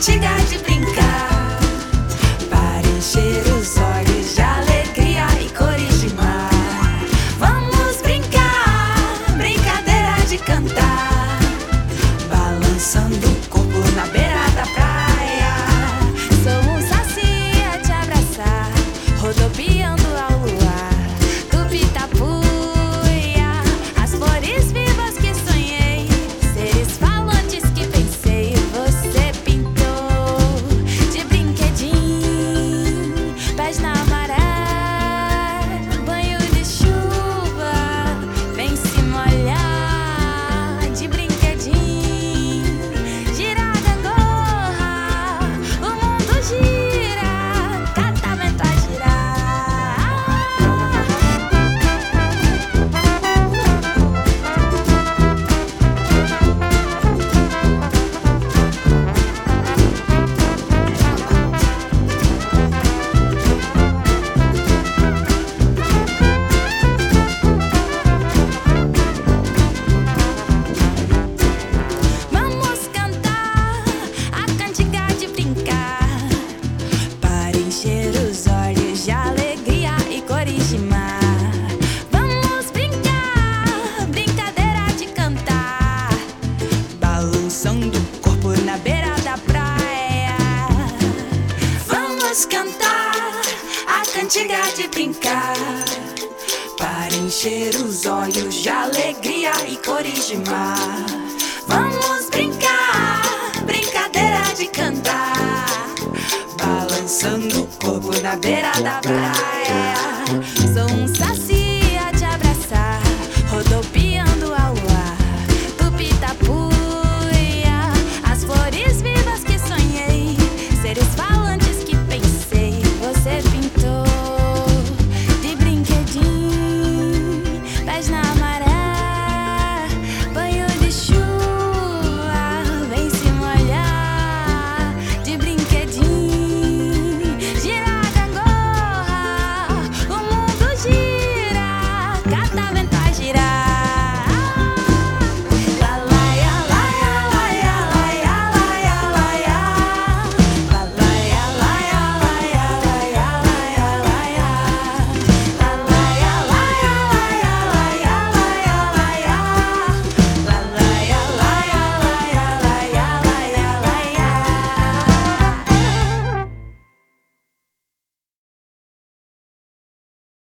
cantiga de brincar, para encher os olhos de alegria e cores de mar. Vamos brincar, brincadeira de cantar, balançando o corpo na beira da praia. Sou um saci a te abraçar, rodopiando ao luar do Pitapuia. As flores vivas que sonhei, seres falantes que pensei, você pintou de brinquedinho. Pés na maré, banho de chuva, vem se molhar de brinquedinho. Gira a gangorra, o mundo gira, catavento a girar. Vamos cantar a cantiga de brincar, Para encher os olhos de alegria e cores de mar. vamos brincar, brincadeira de cantar, Balançando o corpo na beira da praia. Vamos cantar a cantiga de brincar, para encher os olhos de alegria e cores de mar. Vamos brincar, brincadeira de cantar, balançando o corpo na beira da praia. sou um saci a te abraçar, rodopiando